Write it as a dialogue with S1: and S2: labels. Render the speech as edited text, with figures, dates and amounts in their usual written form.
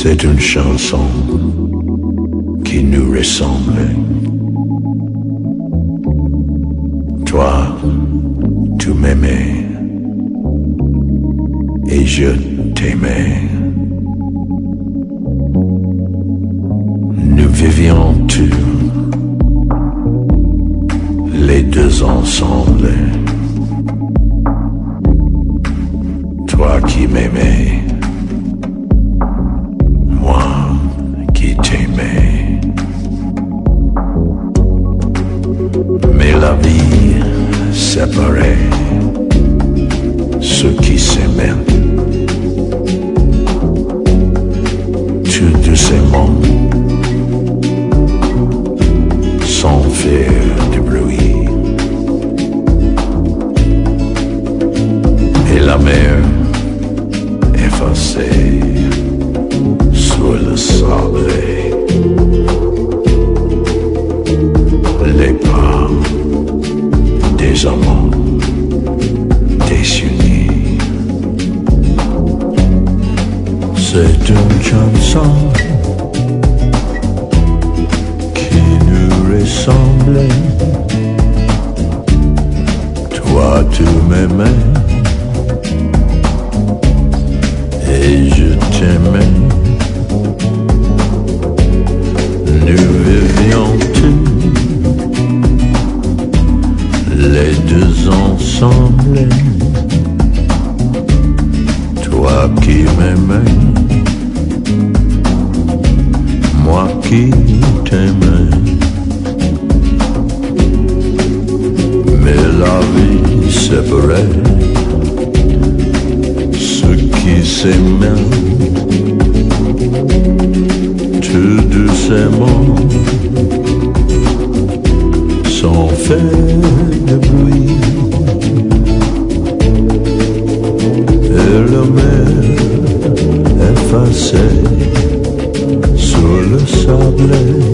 S1: C'est une chanson qui nous ressemble. Toi, tu m'aimais et je t'aimais. Nous vivions tous les deux ensemble. Toi qui m'aimais, moi qui t'aimais. Mais la vie séparait ceux qui s'aimaient. Tout doucement, sans faire de bruit. Et la mer effacée sur le sable, les pas des amants désunis. C'est une chanson qui nous ressemble. Toi tu m'aimais et je t'aimais. Nous vivions tous les deux ensemble. Toi qui m'aimais, moi qui t'aimais. Mais la vie séparait ceux qui s'aimaient. Tout doucement, sans faire de bruit. Et la mer effacée sur le sable,